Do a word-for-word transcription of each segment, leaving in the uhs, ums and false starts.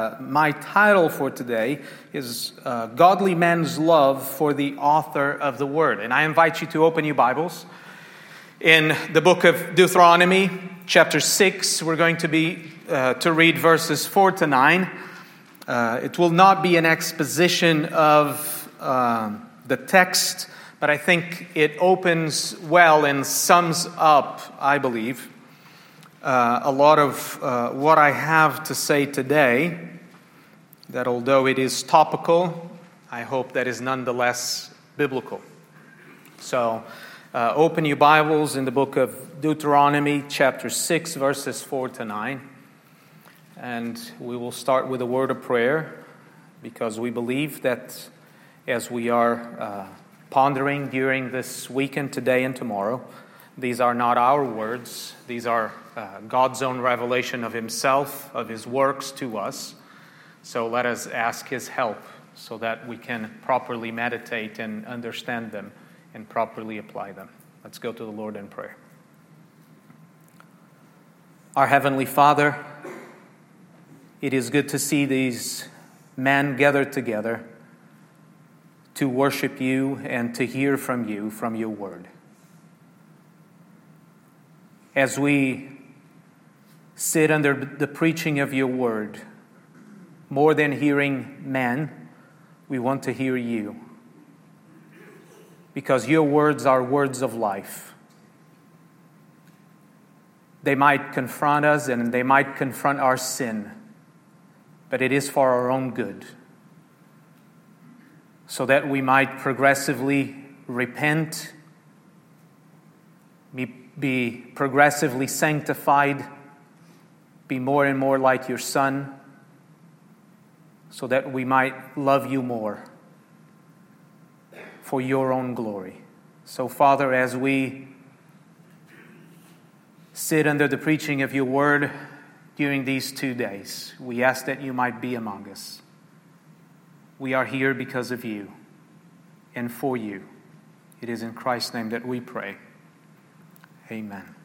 uh, my title for today is uh, Godly Man's Love for the Author of the Word. And I invite you to open your Bibles. In the book of Deuteronomy, chapter six, we're going to be uh, to read verses four to nine. Uh, it will not be an exposition of uh, the text, but I think it opens well and sums up, I believe, uh, a lot of uh, what I have to say today, that although it is topical, I hope that is nonetheless biblical. So, Uh, open your Bibles in the book of Deuteronomy, chapter six, verses four to nine. And we will start with a word of prayer, because we believe that as we are uh, pondering during this weekend, today and tomorrow, these are not our words. These are uh, God's own revelation of Himself, of His works to us. So let us ask His help so that we can properly meditate and understand them and properly apply them. Let's go to the Lord in prayer. Our Heavenly Father, it is good to see these men gathered together to worship You and to hear from You, from Your Word. As we sit under the preaching of Your Word, more than hearing men, we want to hear You. Because Your words are words of life. They might confront us and they might confront our sin, but it is for our own good, so that we might progressively repent, be, be progressively sanctified, be more and more like Your Son, so that we might love You more, for Your own glory. So, Father, as we sit under the preaching of Your Word during these two days, we ask that You might be among us. We are here because of You and for You. It is in Christ's name that we pray. Amen.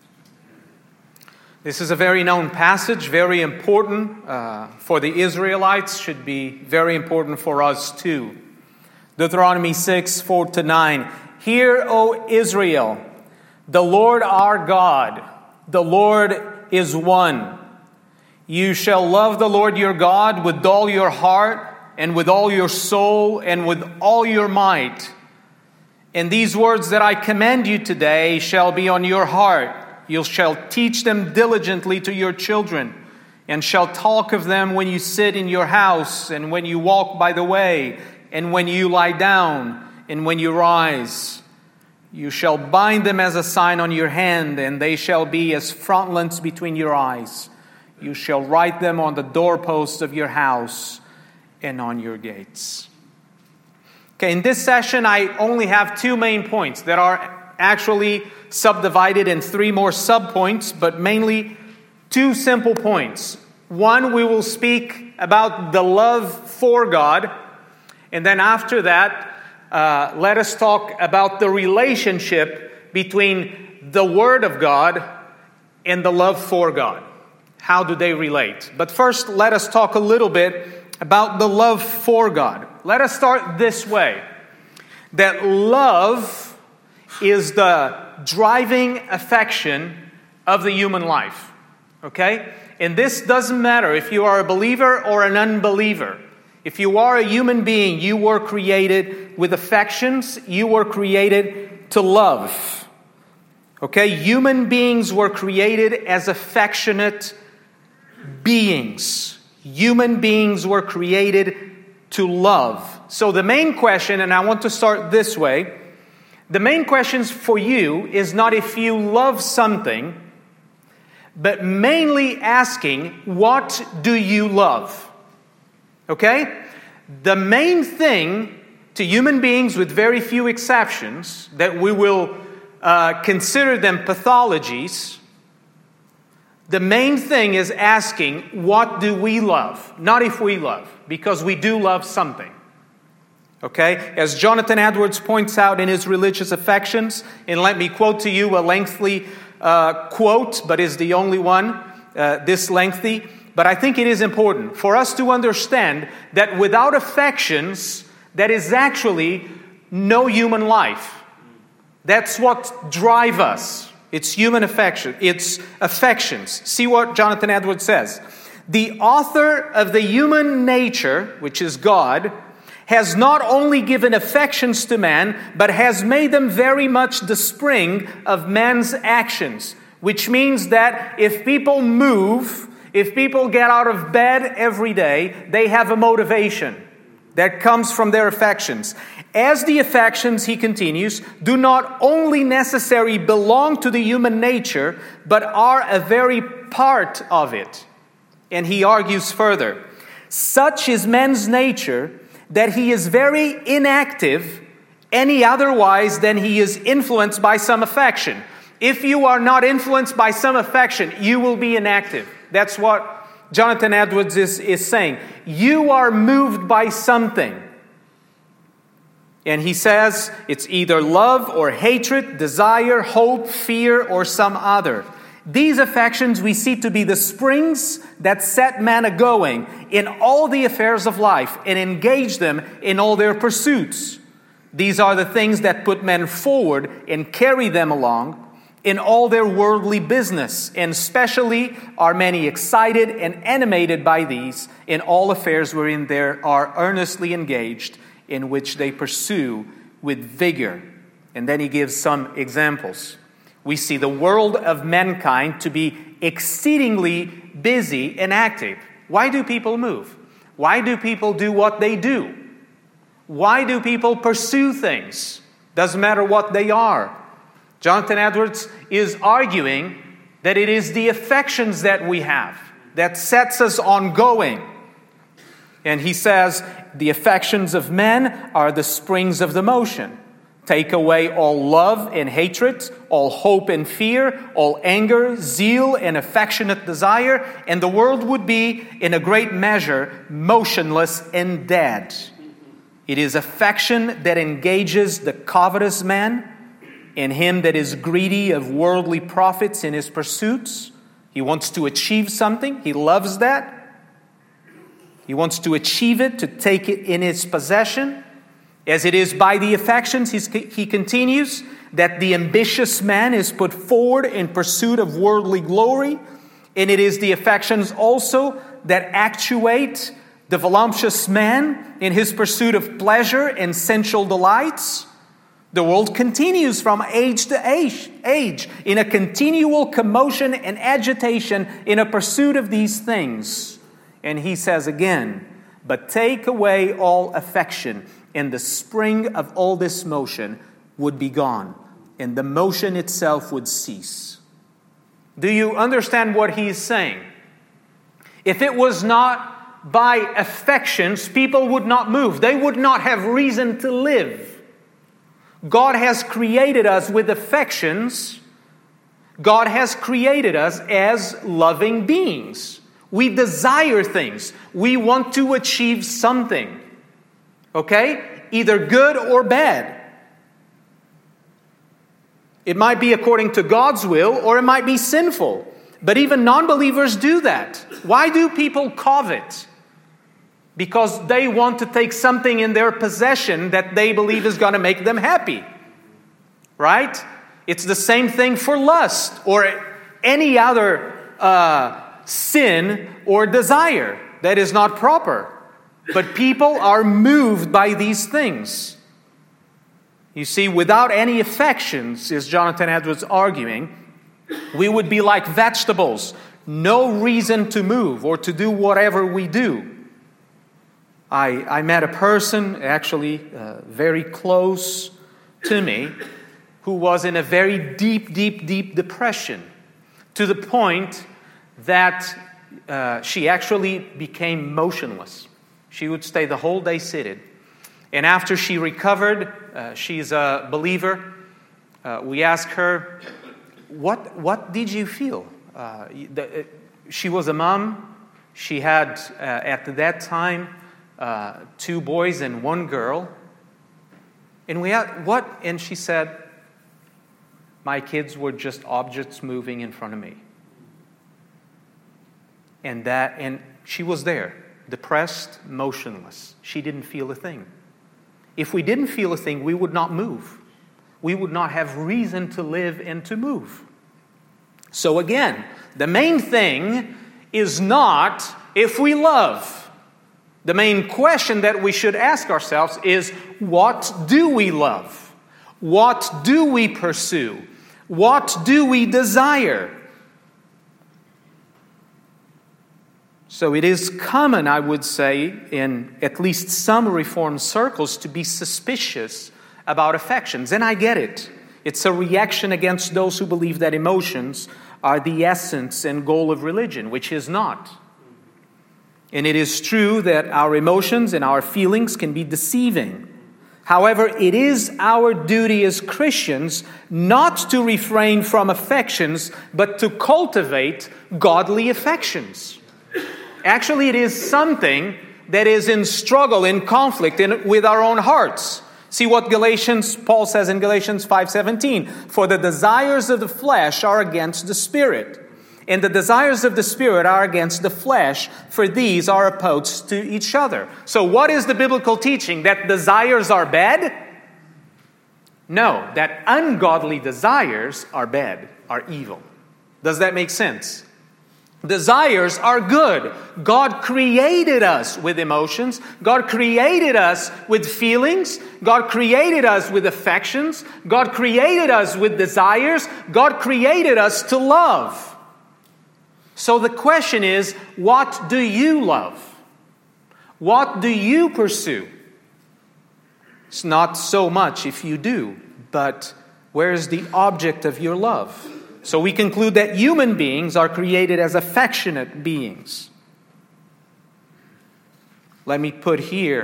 This is a very known passage, very important uh, for the Israelites, should be very important for us too. Deuteronomy six, four to nine. Hear, O Israel, the Lord our God, the Lord is one. You shall love the Lord your God with all your heart and with all your soul and with all your might. And these words that I command you today shall be on your heart. You shall teach them diligently to your children, and shall talk of them when you sit in your house and when you walk by the way, and when you lie down, and when you rise. You shall bind them as a sign on your hand, and they shall be as frontlets between your eyes. You shall write them on the doorposts of your house and on your gates. Okay, in this session, I only have two main points that are actually subdivided in three more subpoints, but mainly two simple points. One, we will speak about the love for God. And then after that, uh, let us talk about the relationship between the Word of God and the love for God. How do they relate? But first, let us talk a little bit about the love for God. Let us start this way. That love is the driving affection of the human life. Okay? And this doesn't matter if you are a believer or an unbeliever. If you are a human being, you were created with affections. You were created to love. Okay? Human beings were created as affectionate beings. Human beings were created to love. So the main question, and I want to start this way, the main question for you is not if you love something, but mainly asking, what do you love? Okay? The main thing to human beings, with very few exceptions, that we will uh, consider them pathologies, the main thing is asking, what do we love? Not if we love, because we do love something. Okay? As Jonathan Edwards points out in his Religious Affections, and let me quote to you a lengthy uh, quote, but is the only one uh, this lengthy. but I think it is important for us to understand that without affections, that is actually no human life. That's what drives us. It's human affection. It's affections. See what Jonathan Edwards says. The author of the human nature, which is God, has not only given affections to man, but has made them very much the spring of man's actions. Which means that if people move, if people get out of bed every day, they have a motivation that comes from their affections. As the affections, he continues, do not only necessarily belong to the human nature, but are a very part of it. And he argues further, such is man's nature that he is very inactive any otherwise than he is influenced by some affection. If you are not influenced by some affection, you will be inactive. That's what Jonathan Edwards is, is saying. You are moved by something. And he says it's either love or hatred, desire, hope, fear, or some other. These affections we see to be the springs that set man a-going in all the affairs of life and engage them in all their pursuits. These are the things that put men forward and carry them along in all their worldly business, and especially are many excited and animated by these in all affairs wherein they are earnestly engaged, in which they pursue with vigor. And then he gives some examples. We see the world of mankind to be exceedingly busy and active. Why do people move? Why do people do what they do? Why do people pursue things? Doesn't matter what they are. Jonathan Edwards is arguing that it is the affections that we have that sets us on going. And he says, the affections of men are the springs of the motion. Take away all love and hatred, all hope and fear, all anger, zeal, and affectionate desire, and the world would be, in a great measure, motionless and dead. It is affection that engages the covetous man, and him that is greedy of worldly profits in his pursuits. He wants to achieve something. He loves that. He wants to achieve it, to take it in his possession. As it is by the affections, he continues, that the ambitious man is put forward in pursuit of worldly glory. And it is the affections also that actuate the voluptuous man in his pursuit of pleasure and sensual delights. The world continues from age to age, age in a continual commotion and agitation in a pursuit of these things. And he says again, but take away all affection, and the spring of all this motion would be gone, and the motion itself would cease. Do you understand what he is saying? If it was not by affections, people would not move. They would not have reason to live. God has created us with affections. God has created us as loving beings. We desire things. We want to achieve something. Okay? Either good or bad. It might be according to God's will, or it might be sinful. But even non-believers do that. Why do people covet? Because they want to take something in their possession that they believe is going to make them happy. Right? It's the same thing for lust or any other uh, sin or desire that is not proper. But people are moved by these things. You see, without any affections, is Jonathan Edwards arguing, we would be like vegetables. No reason to move or to do whatever we do. I, I met a person, actually uh, very close to me, who was in a very deep, deep, deep depression, to the point that uh, she actually became motionless. She would stay the whole day seated. And after she recovered, uh, she's a believer, uh, we asked her, what, what did you feel? Uh, the, uh, she was a mom. She had, uh, at that time, Uh, two boys and one girl. And we had, what? And she said, my kids were just objects moving in front of me. And that, and she was there, depressed, motionless. She didn't feel a thing. If we didn't feel a thing, we would not move. We would not have reason to live and to move. So again, the main thing is not if we love. The main question that we should ask ourselves is, what do we love? What do we pursue? What do we desire? So it is common, I would say, in at least some Reformed circles to be suspicious about affections. And I get it. It's a reaction against those who believe that emotions are the essence and goal of religion, which is not. And it is true that our emotions and our feelings can be deceiving. However, it is our duty as Christians not to refrain from affections, but to cultivate godly affections. Actually, it is something that is in struggle, in conflict in, with our own hearts. See what Galatians, Paul says in Galatians five seventeen. For the desires of the flesh are against the Spirit, and the desires of the Spirit are against the flesh, for these are opposed to each other. So what is the biblical teaching? That desires are bad? No, that ungodly desires are bad, are evil. Does that make sense? Desires are good. God created us with emotions. God created us with feelings. God created us with affections. God created us with desires. God created us to love. So the question is, what do you love? What do you pursue? It's not so much if you do, but where is the object of your love? So we conclude that human beings are created as affectionate beings. Let me put here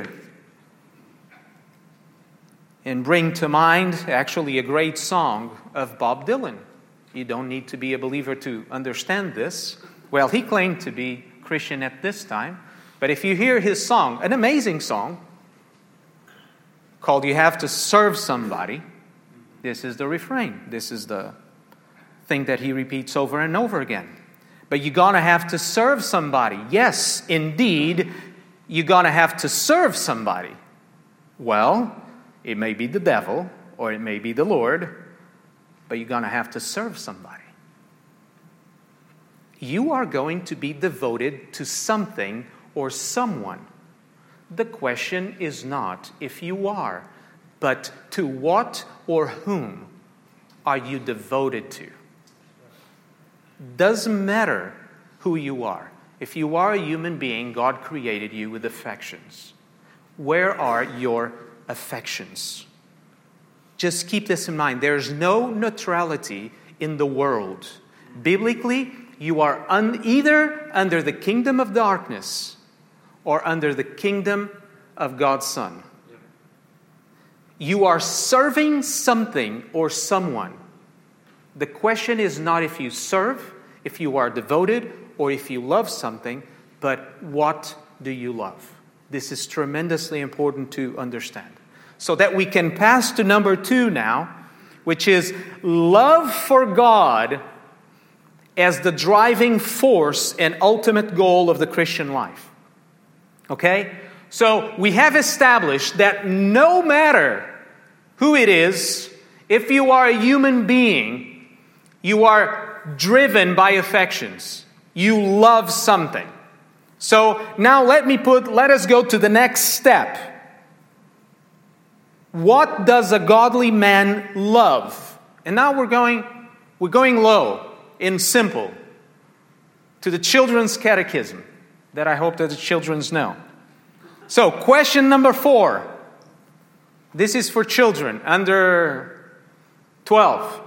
and bring to mind actually a great song of Bob Dylan. You don't need to be a believer to understand this. Well, he claimed to be Christian at this time. But if you hear his song, an amazing song called You Have to Serve Somebody, this is the refrain. This is the thing that he repeats over and over again. But you're going to have to serve somebody. Yes, indeed, you're going to have to serve somebody. Well, it may be the devil or it may be the Lord, but you're going to have to serve somebody. You are going to be devoted to something or someone. The question is not if you are, but to what or whom are you devoted to? Doesn't matter who you are. If you are a human being, God created you with affections. Where are your affections? Just keep this in mind. There's no neutrality in the world. Biblically, you are un- either under the kingdom of darkness or under the kingdom of God's Son. You are serving something or someone. The question is not if you serve, if you are devoted, or if you love something, but what do you love? This is tremendously important to understand. So that we can pass to number two now, which is love for God as the driving force and ultimate goal of the Christian life. Okay? So we have established that no matter who it is, if you are a human being, you are driven by affections. You love something. So now let me put, let us go to the next step. What does a godly man love? And now we're going, we're going low and simple to the children's catechism that I hope that the children's know. So question number four. This is for children under twelve.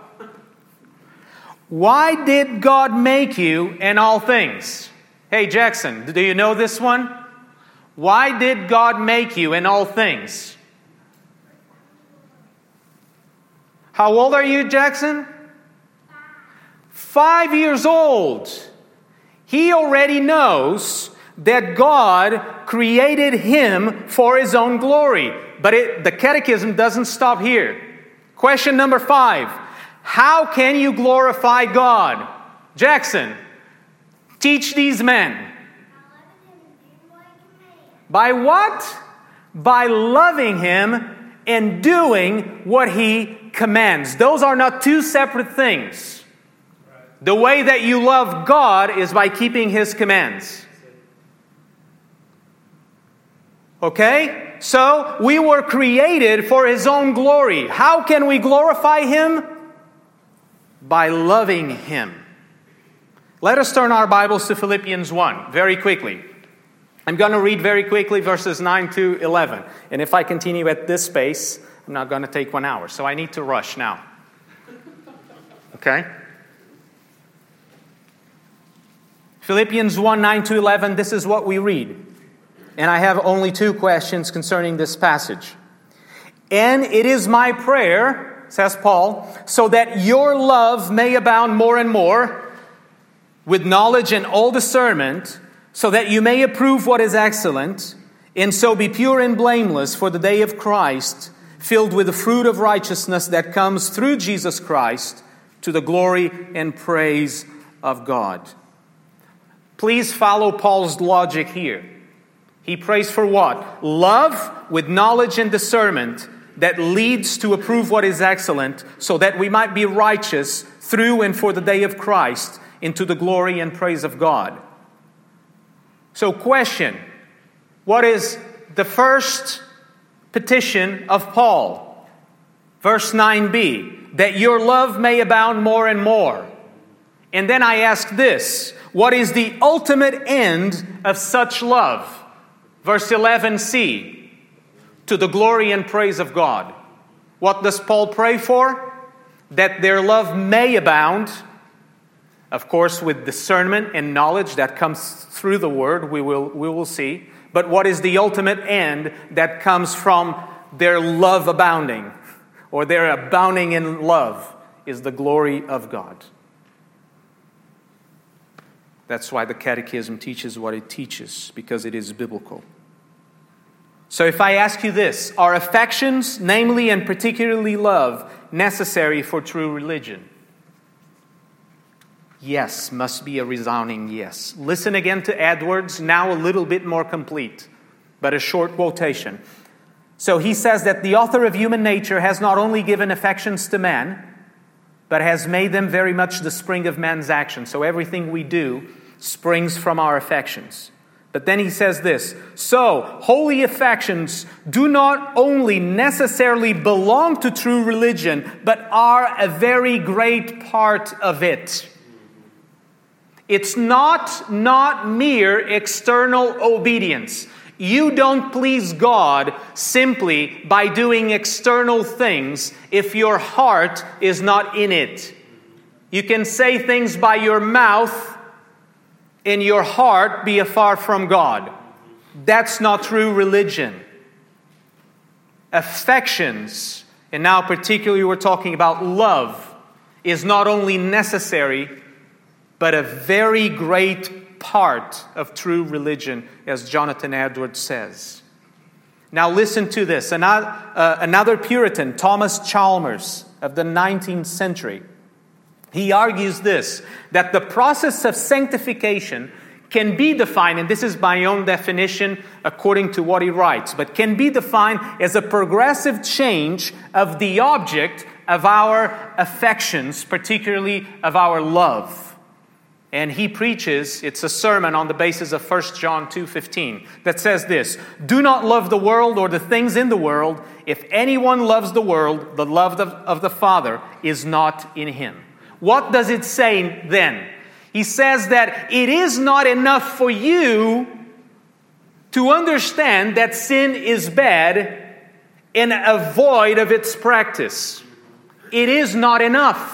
Why did God make you in all things? Hey, Jackson, do you know this one? Why did God make you in all things? How old are you, Jackson? Five years old. He already knows that God created him for his own glory. But it, the catechism doesn't stop here. Question number five. How can you glorify God? Jackson, Teach these men. By what? By loving Him and doing what He commands. Those are not two separate things. The way that you love God is by keeping His commands. Okay? So, we were created for His own glory. How can we glorify Him? By loving Him. Let us turn our Bibles to Philippians one very quickly. I'm going to read very quickly verses nine to eleven. And if I continue at this pace, I'm not going to take one hour. So I need to rush now. Okay? Philippians one, nine to eleven, this is what we read. And I have only two questions concerning this passage. And it is my prayer, says Paul, so that your love may abound more and more with knowledge and all discernment, so that you may approve what is excellent, and so be pure and blameless for the day of Christ, filled with the fruit of righteousness that comes through Jesus Christ, to the glory and praise of God. Please follow Paul's logic here. He prays for what? Love with knowledge and discernment that leads to approve what is excellent, so that we might be righteous through and for the day of Christ, into the glory and praise of God. So question, what is the first petition of Paul? Verse nine b, that your love may abound more and more. And then I ask this, what is the ultimate end of such love? Verse eleven c, to the glory and praise of God. What does Paul pray for? That their love may abound. Of course, with discernment and knowledge that comes through the Word, we will, we will see. But what is the ultimate end that comes from their love abounding, or their abounding in love, is the glory of God. That's why the Catechism teaches what it teaches, because it is biblical. So if I ask you this, are affections, namely and particularly love, necessary for true religion? Yes, must be a resounding yes. Listen again to Edwards, now a little bit more complete, but a short quotation. So he says that the author of human nature has not only given affections to man, but has made them very much the spring of man's action. So everything we do springs from our affections. But then he says this, so holy affections do not only necessarily belong to true religion, but are a very great part of it. It's not, not mere external obedience. You don't please God simply by doing external things if your heart is not in it. You can say things by your mouth and your heart be afar from God. That's not true religion. Affections, and now particularly we're talking about love, is not only necessary, but a very great part of true religion, as Jonathan Edwards says. Now listen to this. Another, uh, another Puritan, Thomas Chalmers, of the nineteenth century, he argues this, that the process of sanctification can be defined, and this is my own definition according to what he writes, but can be defined as a progressive change of the object of our affections, particularly of our love. And he preaches, it's a sermon on the basis of First John two fifteen that says this, do not love the world or the things in the world. If anyone loves the world, the love of, of the Father is not in him. What does it say then? He says that it is not enough for you to understand that sin is bad and avoid of its practice. It is not enough.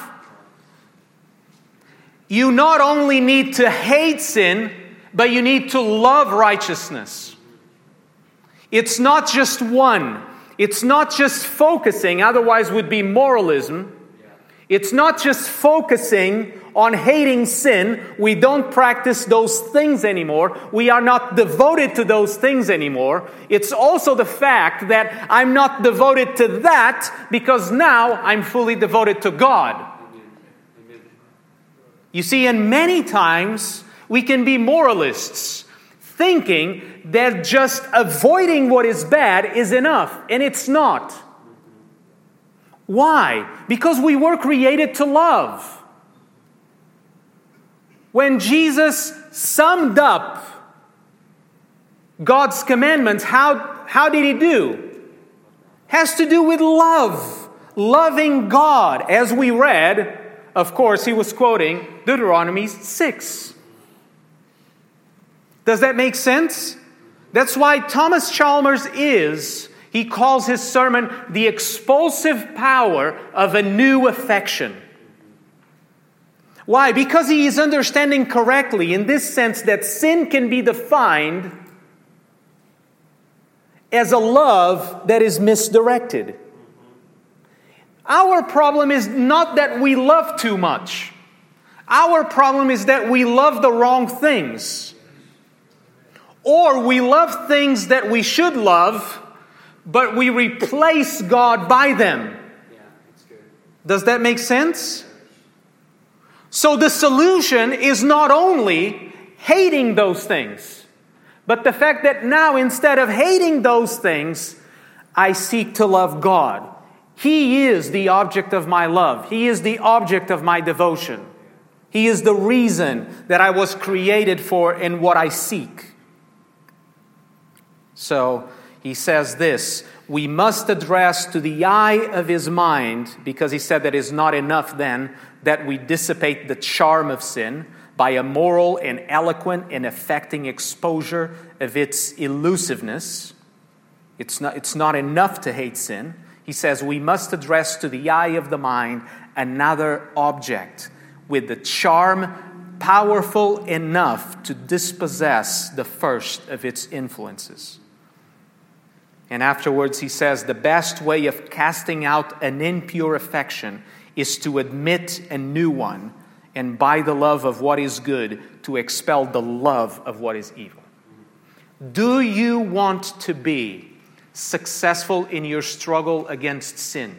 You not only need to hate sin, but you need to love righteousness. It's not just one. It's not just focusing, otherwise would be moralism. It's not just focusing on hating sin. We don't practice those things anymore. We are not devoted to those things anymore. It's also the fact that I'm not devoted to that because now I'm fully devoted to God. You see, and many times We can be moralists, thinking that just avoiding what is bad is enough, and it's not. Why? Because we were created to love. When Jesus summed up God's commandments, how, how did He do? Has to do with love. Loving God. As we read, of course, He was quoting Deuteronomy six. Does that make sense? That's why Thomas Chalmers is, he calls his sermon, the expulsive power of a new affection. Why? Because he is understanding correctly in this sense that sin can be defined as a love that is misdirected. Our problem is not that we love too much. Our problem is that we love the wrong things. Or we love things that we should love, but we replace God by them. Does that make sense? So the solution is not only hating those things, but the fact that now instead of hating those things, I seek to love God. He is the object of my love. He is the object of my devotion. He is the reason that I was created for and what I seek. So he says this, we must address to the eye of his mind, because he said that it's not enough then that we dissipate the charm of sin by a moral and eloquent and affecting exposure of its elusiveness. It's not, it's not enough to hate sin. He says we must address to the eye of the mind another object with the charm powerful enough to dispossess the first of its influences. And afterwards he says the best way of casting out an impure affection is to admit a new one, and by the love of what is good, to expel the love of what is evil. Do you want to be successful in your struggle against sin?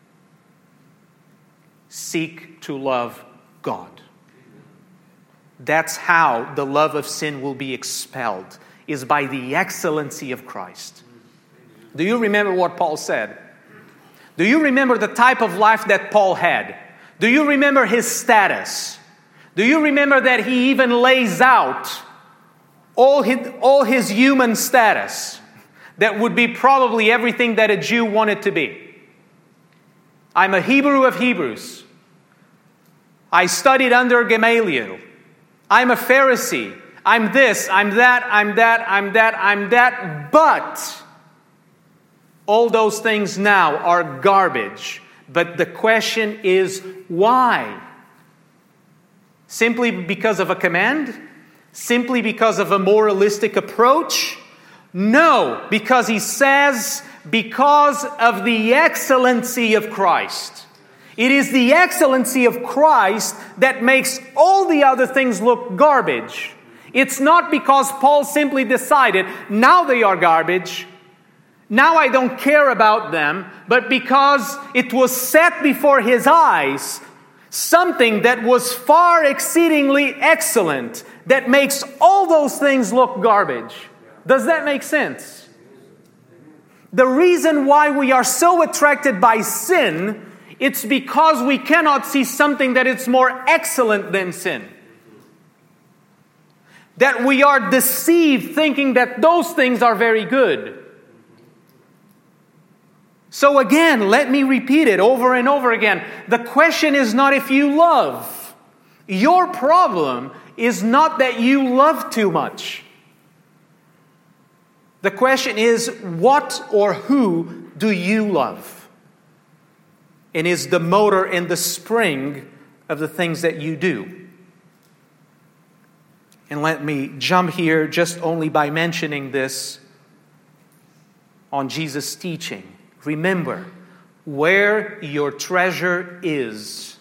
Seek to love God. That's how the love of sin will be expelled, is by the excellency of Christ. Do you remember what Paul said? Do you remember the type of life that Paul had? Do you remember his status? Do you remember that he even lays out all his, all his human status? That would be probably everything that a Jew wanted to be. I'm a Hebrew of Hebrews. I studied under Gamaliel. I'm a Pharisee. I'm this, I'm that, I'm that, I'm that, I'm that. But all those things now are garbage. But the question is, why? Simply because of a command? Simply because of a moralistic approach? No, because he says, because of the excellency of Christ. It is the excellency of Christ that makes all the other things look garbage. It's not because Paul simply decided, now they are garbage, now I don't care about them, but because it was set before his eyes, something that was far exceedingly excellent, that makes all those things look garbage. Does that make sense? The reason why we are so attracted by sin, it's because we cannot see something that is more excellent than sin. That we are deceived thinking that those things are very good. So again, let me repeat it over and over again. The question is not if you love. Your problem is not that you love too much. The question is, what or who do you love? And is the motor and the spring of the things that you do. And let me jump here just only by mentioning this on Jesus' teaching. Remember, where your treasure is,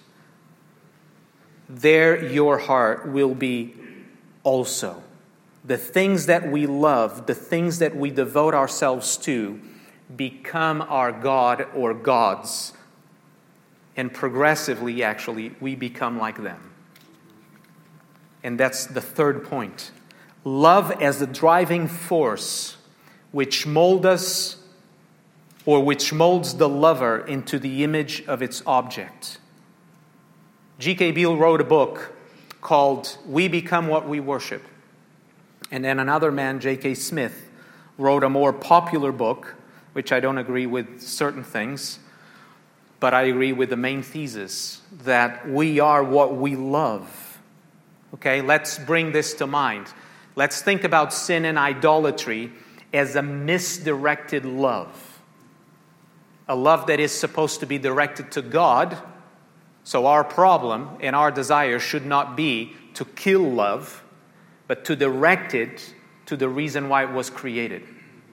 there your heart will be also. The things that we love, the things that we devote ourselves to, become our God or gods. And progressively, actually, we become like them. And that's the third point. Love as the driving force which molds us or which molds the lover into the image of its object. G K Beale wrote a book called We Become What We Worship. And then another man, J K Smith, wrote a more popular book, which I don't agree with certain things, but I agree with the main thesis that we are what we love. Okay, let's bring this to mind. Let's think about sin and idolatry as a misdirected love. A love that is supposed to be directed to God. So our problem and our desire should not be to kill love, but to direct it to the reason why it was created,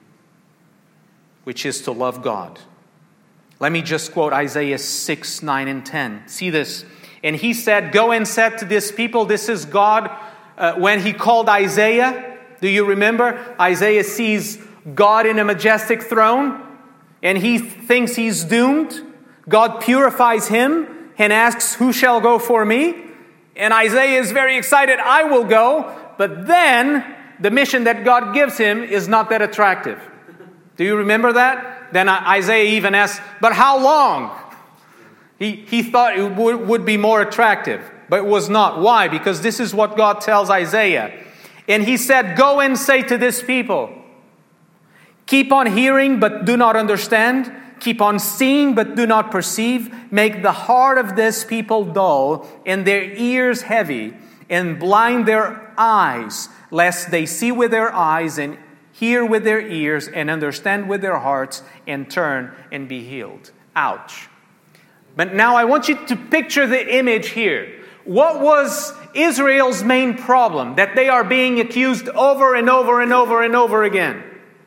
which is to love God. Let me just quote Isaiah six, nine, and ten. See this. And he said, go and said to this people, this is God. Uh, when he called Isaiah, do you remember? Isaiah sees God in a majestic throne, and he thinks he's doomed. God purifies him and asks, who shall go for me? And Isaiah is very excited, I will go. But then the mission that God gives him is not that attractive. Do you remember that? Then Isaiah even asks, but how long? He, he thought it would, would be more attractive, but it was not. Why? Because this is what God tells Isaiah. And he said, go and say to this people, keep on hearing but do not understand. Keep on seeing but do not perceive. Make the heart of this people dull and their ears heavy, and blind their eyes, lest they see with their eyes and hear with their ears and understand with their hearts and turn and be healed. Ouch. But now I want you to picture the image here. What was Israel's main problem? That they are being accused over and over and over and over again.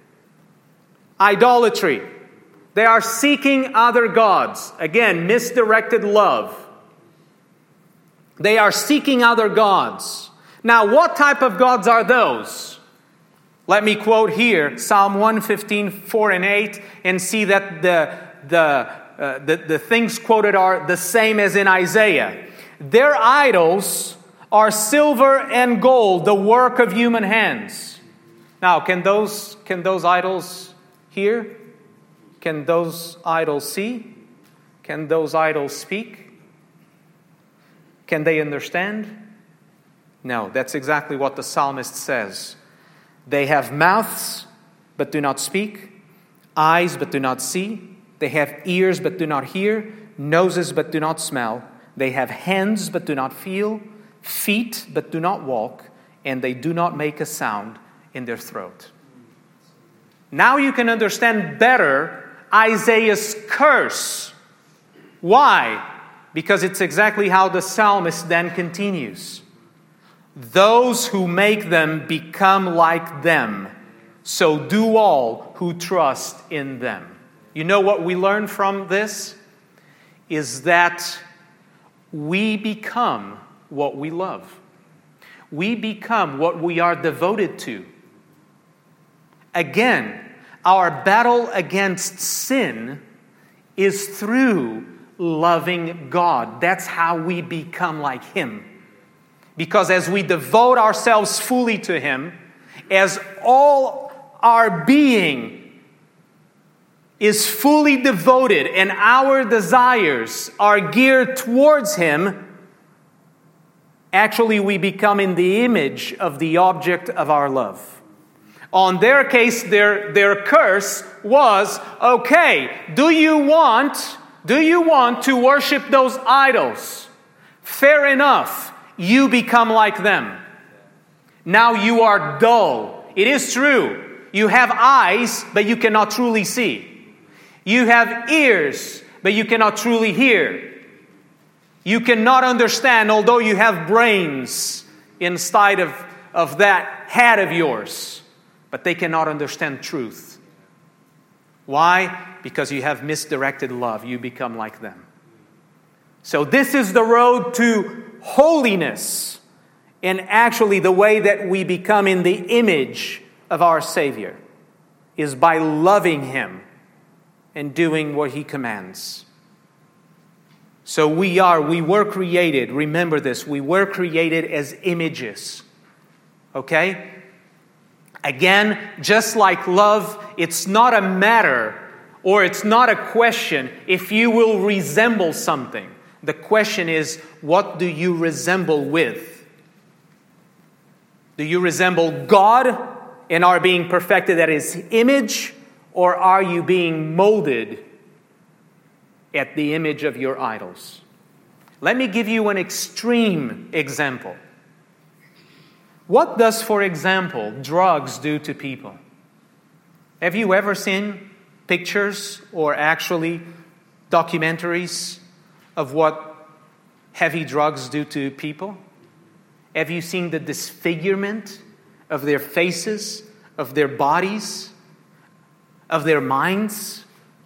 Idolatry. They are seeking other gods. Again, misdirected love. They are seeking other gods. Now, what type of gods are those? Let me quote here Psalm one fifteen, four and eight, and see that the, the, uh, the, the things quoted are the same as in Isaiah. Their idols are silver and gold, the work of human hands. Now, can those, can those idols hear? Can those idols see? Can those idols speak? Can they understand? No, that's exactly what the psalmist says. They have mouths, but do not speak, eyes, but do not see. They have ears, but do not hear, noses, but do not smell. They have hands, but do not feel, feet, but do not walk, and they do not make a sound in their throat. Now you can understand better Isaiah's curse. Why? Because it's exactly how the psalmist then continues. Those who make them become like them, so do all who trust in them. You know what we learn from this? Is that we become what we love. We become what we are devoted to. Again, our battle against sin is through loving God. That's how we become like Him. Because as we devote ourselves fully to Him, as all our being is fully devoted and our desires are geared towards Him, actually we become in the image of the object of our love. On their case, their, their curse was, okay, do you want, do you want to worship those idols? Fair enough. You become like them. Now you are dull. It is true. You have eyes, but you cannot truly see. You have ears, but you cannot truly hear. You cannot understand, although you have brains inside of, of that head of yours. But they cannot understand truth. Why? Because you have misdirected love. You become like them. So this is the road to holiness, and actually the way that we become in the image of our Savior is by loving Him and doing what He commands. So we are, we were created, remember this, we were created as images. Okay? Again, just like love, it's not a matter or it's not a question if you will resemble something. The question is, what do you resemble with? Do you resemble God and are being perfected at His image, or are you being molded at the image of your idols? Let me give you an extreme example. What does, for example, drugs do to people? Have you ever seen pictures or actually documentaries of what heavy drugs do to people? Have you seen the disfigurement of their faces, of their bodies, of their minds?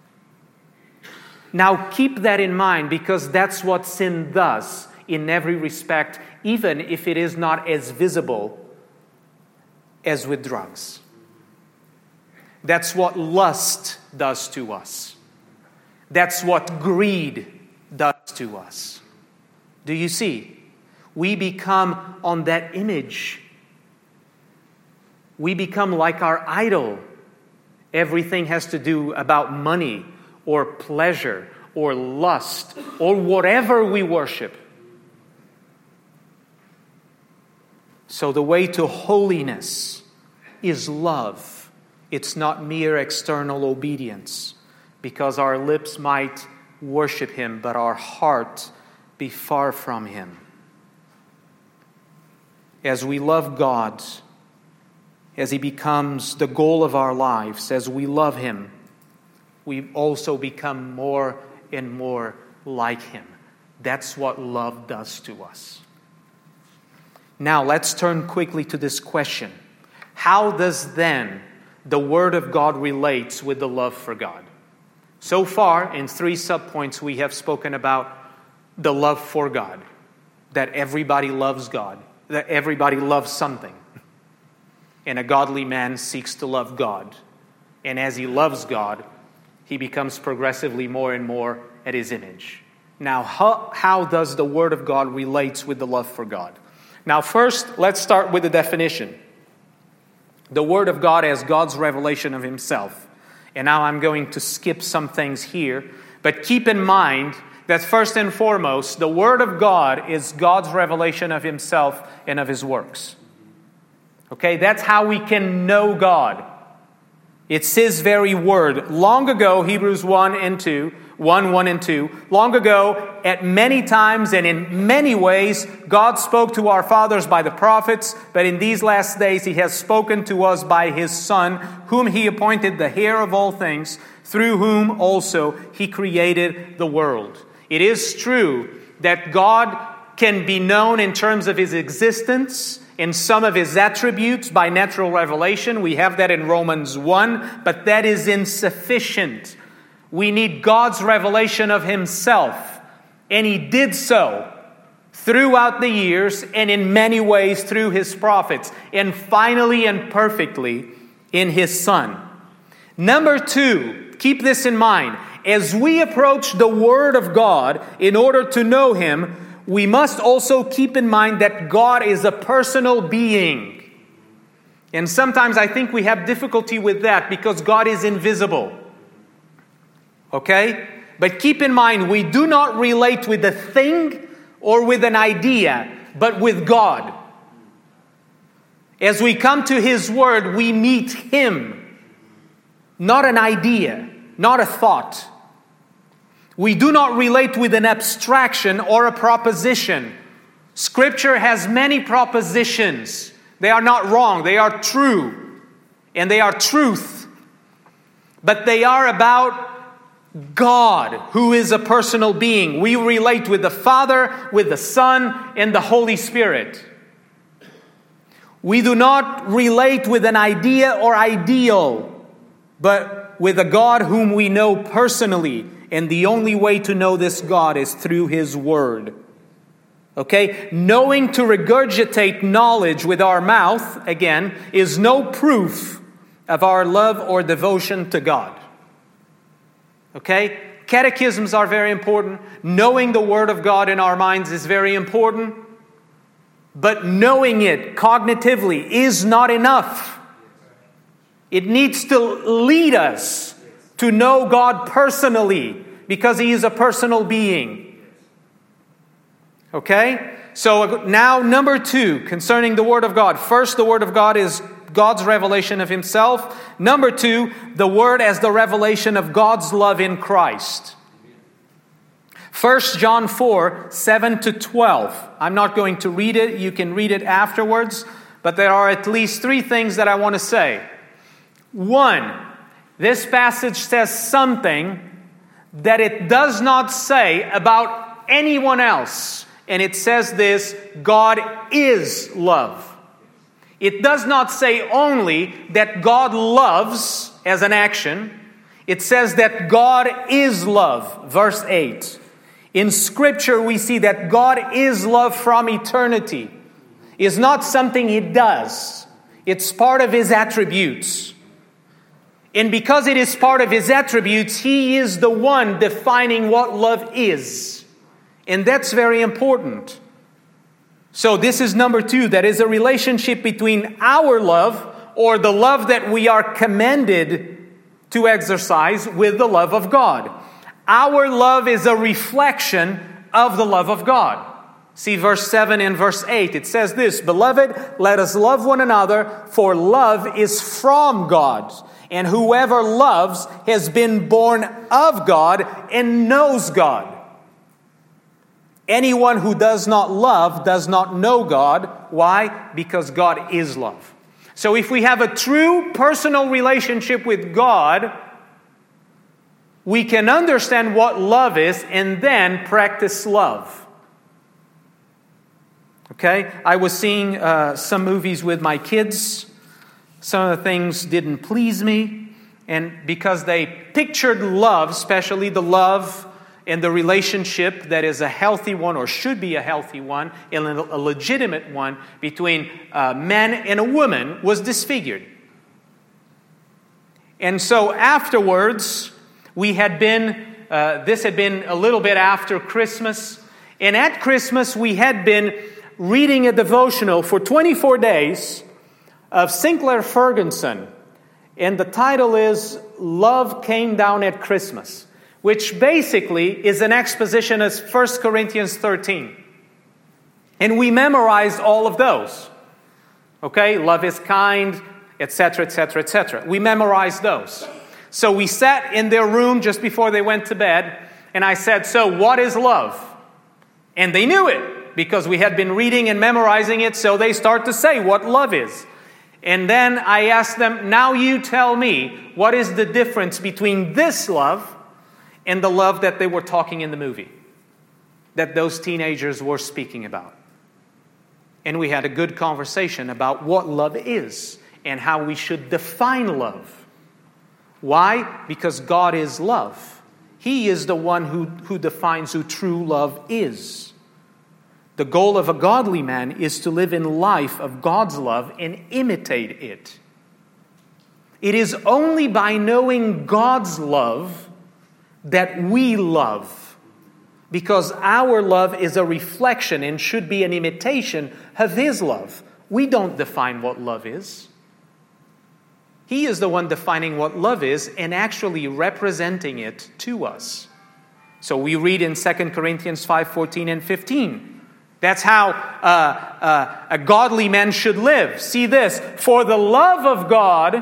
Now keep that in mind, because that's what sin does in every respect, even if it is not as visible as with drugs. That's what lust does to us. That's what greed does to us. Do you see? We become on that image. We become like our idol. Everything has to do about money or pleasure or lust or whatever we worship. So the way to holiness is love. It's not mere external obedience, because our lips might worship Him, but our heart be far from Him. As we love God, as He becomes the goal of our lives, as we love Him, we also become more and more like Him. That's what love does to us. Now, let's turn quickly to this question. How does then the Word of God relate with the love for God? So far, in three subpoints, we have spoken about the love for God, that everybody loves God, that everybody loves something. And a godly man seeks to love God. And as he loves God, he becomes progressively more and more at His image. Now, how, how does the Word of God relate with the love for God? Now, first, let's start with the definition. The Word of God as God's revelation of Himself. And now I'm going to skip some things here. But keep in mind that first and foremost, the Word of God is God's revelation of Himself and of His works. Okay, that's how we can know God. It's His very Word. Long ago, Hebrews one and two, one, one and two, long ago, at many times and in many ways, God spoke to our fathers by the prophets, but in these last days He has spoken to us by His Son, whom He appointed the heir of all things, through whom also He created the world. It is true that God can be known in terms of His existence, in some of His attributes by natural revelation. We have that in Romans one, but that is insufficient. We need God's revelation of Himself, and He did so throughout the years and in many ways through His prophets, and finally and perfectly in His Son. Number two, keep this in mind. As we approach the Word of God in order to know Him, we must also keep in mind that God is a personal being. And sometimes I think we have difficulty with that because God is invisible. Okay? But keep in mind, we do not relate with a thing or with an idea, but with God. As we come to His Word, we meet Him, not an idea, not a thought. We do not relate with an abstraction or a proposition. Scripture has many propositions. They are not wrong. They are true. And they are truth. But they are about God, who is a personal being. We relate with the Father, with the Son, and the Holy Spirit. We do not relate with an idea or ideal, but with a God whom we know personally. And the only way to know this God is through His Word. Okay? Knowing to regurgitate knowledge with our mouth, again, is no proof of our love or devotion to God. Okay? Catechisms are very important. Knowing the Word of God in our minds is very important. But knowing it cognitively is not enough. It needs to lead us to know God personally, because He is a personal being. Okay? So now number two, concerning the Word of God. First, the Word of God is God's revelation of Himself. Number two, the Word as the revelation of God's love in Christ. First John four, seven to twelve. I'm not going to read it. You can read it afterwards. But there are at least three things that I want to say. One, this passage says something that it does not say about anyone else. And it says this: God is love. It does not say only that God loves as an action. It says that God is love. Verse eight. In Scripture we see that God is love from eternity. It's not something He does. It's part of His attributes. And because it is part of His attributes, He is the one defining what love is. And that's very important. So this is number two. That is a relationship between our love, or the love that we are commanded to exercise, with the love of God. Our love is a reflection of the love of God. See verse seven and verse eight. It says this: Beloved, let us love one another, for love is from God. And whoever loves has been born of God and knows God. Anyone who does not love does not know God. Why? Because God is love. So if we have a true personal relationship with God, we can understand what love is and then practice love. Okay? I was seeing uh, some movies with my kids. Some of the things didn't please me. And because they pictured love, especially the love and the relationship that is a healthy one, or should be a healthy one, and a legitimate one, between a man and a woman, was disfigured. And so afterwards, we had been, uh, this had been a little bit after Christmas, and at Christmas we had been reading a devotional for twenty-four days of Sinclair Ferguson, and the title is Love Came Down at Christmas, which basically is an exposition of First Corinthians thirteen. And we memorized all of those. Okay? Love is kind, et cetera, et cetera, et cetera. We memorized those. So we sat in their room just before they went to bed, and I said, so what is love? And they knew it, because we had been reading and memorizing it, so they start to say what love is. And then I asked them, now you tell me, what is the difference between this love and the love that they were talking in the movie, that those teenagers were speaking about? And we had a good conversation about what love is and how we should define love. Why? Because God is love. He is the one who, who defines who true love is. The goal of a godly man is to live in life of God's love and imitate it. It is only by knowing God's love that we love, because our love is a reflection and should be an imitation of His love. We don't define what love is. He is the one defining what love is and actually representing it to us. So we read in Second Corinthians five, fourteen and fifteen. That's how uh, uh, a godly man should live. See this: for the love of God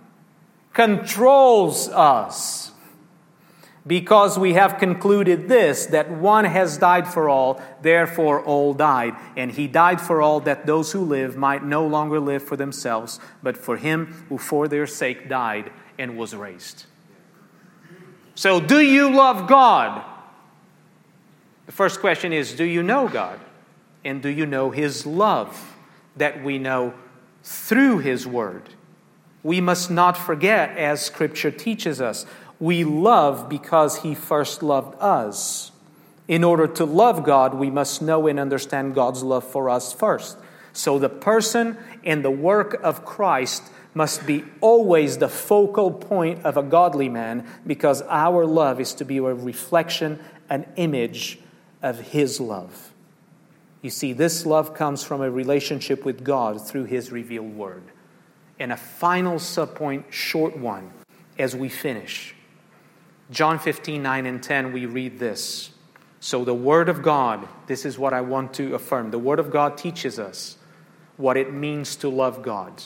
controls us, because we have concluded this, that one has died for all, therefore all died. And He died for all, that those who live might no longer live for themselves, but for Him who for their sake died and was raised. So do you love God? The first question is, do you know God? And do you know His love that we know through His Word? We must not forget, as Scripture teaches us, we love because He first loved us. In order to love God, we must know and understand God's love for us first. So the person and the work of Christ must be always the focal point of a godly man, because our love is to be a reflection, an image of His love. You see, this love comes from a relationship with God through His revealed Word. And a final subpoint, short one, as we finish. John fifteen, nine and ten, we read this. So the Word of God, this is what I want to affirm. The Word of God teaches us what it means to love God.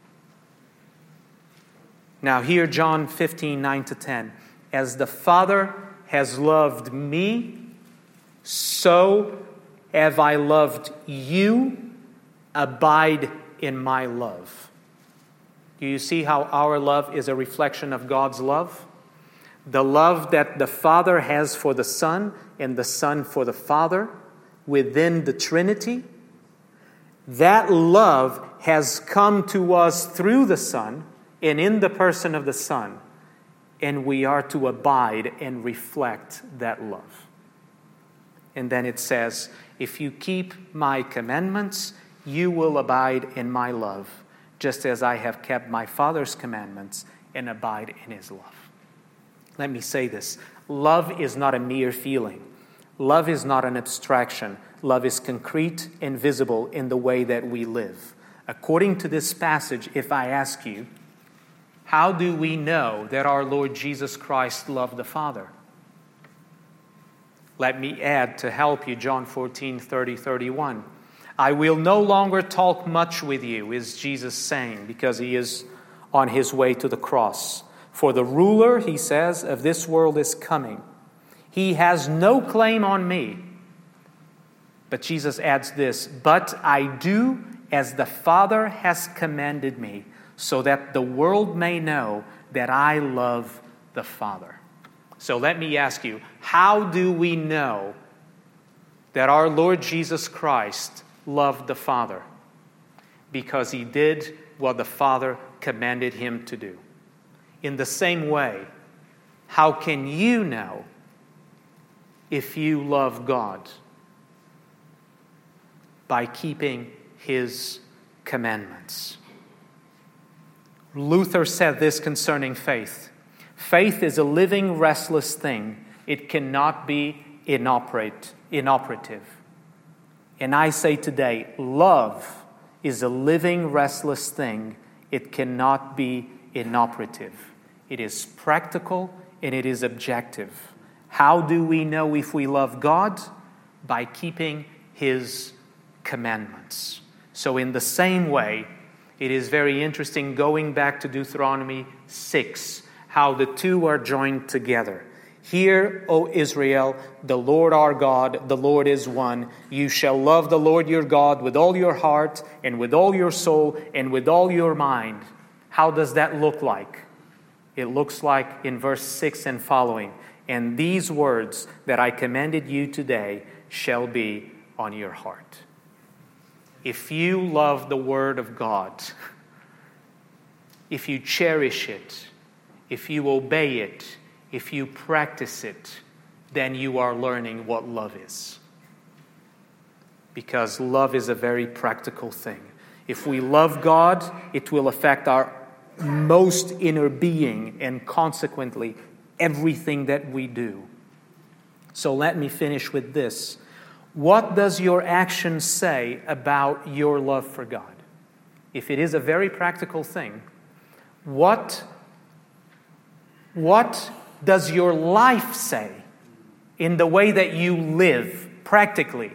Now here, John fifteen, nine to ten. As the Father has loved me, so have I loved you. Abide in my love. Do you see how our love is a reflection of God's love? The love that the Father has for the Son and the Son for the Father within the Trinity, that love has come to us through the Son and in the person of the Son, and we are to abide and reflect that love. And then it says, if you keep my commandments, you will abide in my love, just as I have kept my Father's commandments and abide in His love. Let me say this. Love is not a mere feeling. Love is not an abstraction. Love is concrete and visible in the way that we live. According to this passage, if I ask you, how do we know that our Lord Jesus Christ loved the Father? Let me add to help you John fourteen, thirty, thirty-one. I will no longer talk much with you, is Jesus saying, because He is on His way to the cross. For the ruler, He says, of this world is coming. He has no claim on me. But Jesus adds this, but I do as the Father has commanded me, so that the world may know that I love the Father. So let me ask you, how do we know that our Lord Jesus Christ loved the Father? Because He did what the Father commanded Him to do. In the same way, how can you know if you love God? By keeping His commandments. Luther said this concerning faith. Faith is a living, restless thing. It cannot be inoperate, inoperative. And I say today, love is a living, restless thing. It cannot be inoperative. It is practical and it is objective. How do we know if we love God? By keeping His commandments. So in the same way, it is very interesting going back to Deuteronomy six, how the two are joined together. Hear, O Israel, the Lord our God, the Lord is one. You shall love the Lord your God with all your heart and with all your soul and with all your mind. How does that look like? It looks like in verse six and following. And these words that I commanded you today shall be on your heart. If you love the Word of God, if you cherish it, if you obey it, if you practice it, then you are learning what love is. Because love is a very practical thing. If we love God, it will affect our most inner being and consequently everything that we do. So let me finish with this. What does your action say about your love for God? If it is a very practical thing, what, what does your life say in the way that you live practically?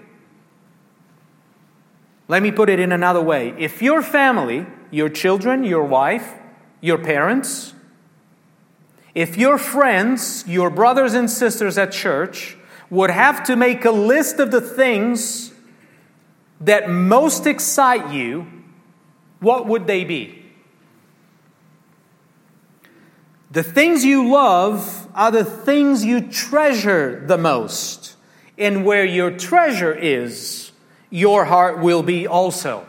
Let me put it in another way. If your family, your children, your wife, your parents, if your friends, your brothers and sisters at church would have to make a list of the things that most excite you, what would they be? The things you love are the things you treasure the most. And where your treasure is, your heart will be also.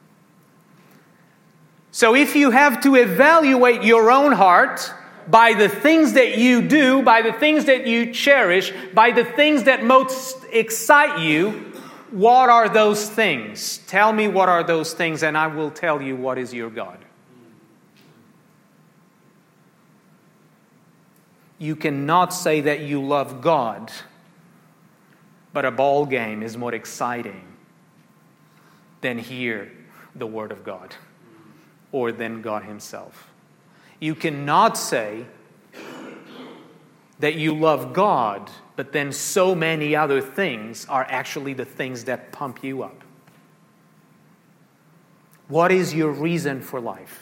So if you have to evaluate your own heart by the things that you do, by the things that you cherish, by the things that most excite you, what are those things? Tell me what are those things and I will tell you what is your God. You cannot say that you love God, but a ball game is more exciting than hear the Word of God or than God Himself. You cannot say that you love God, but then so many other things are actually the things that pump you up. What is your reason for life?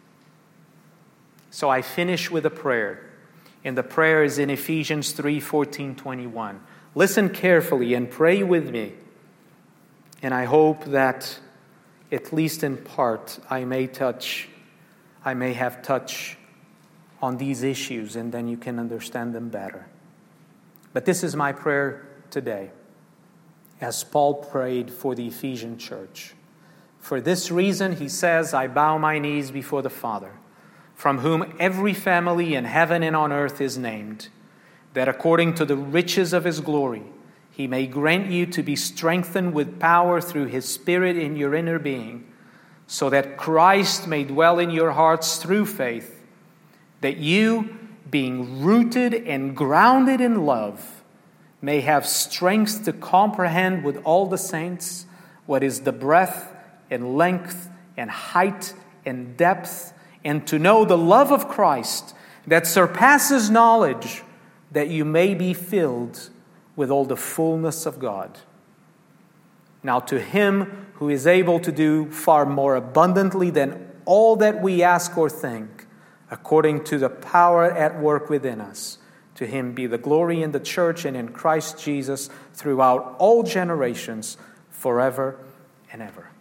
So I finish with a prayer. And the prayer is in Ephesians three, fourteen, twenty-one. Listen carefully and pray with me. And I hope that, at least in part, I may touch, I may have touch on these issues, and then you can understand them better. But this is my prayer today, as Paul prayed for the Ephesian church. For this reason, he says, I bow my knees before the Father, from whom every family in heaven and on earth is named, that according to the riches of His glory, He may grant you to be strengthened with power through His Spirit in your inner being, so that Christ may dwell in your hearts through faith, that you, being rooted and grounded in love, may have strength to comprehend with all the saints what is the breadth and length and height and depth, and to know the love of Christ that surpasses knowledge, that you may be filled with all the fullness of God. Now to Him who is able to do far more abundantly than all that we ask or think, according to the power at work within us, to Him be the glory in the church and in Christ Jesus throughout all generations, forever and ever.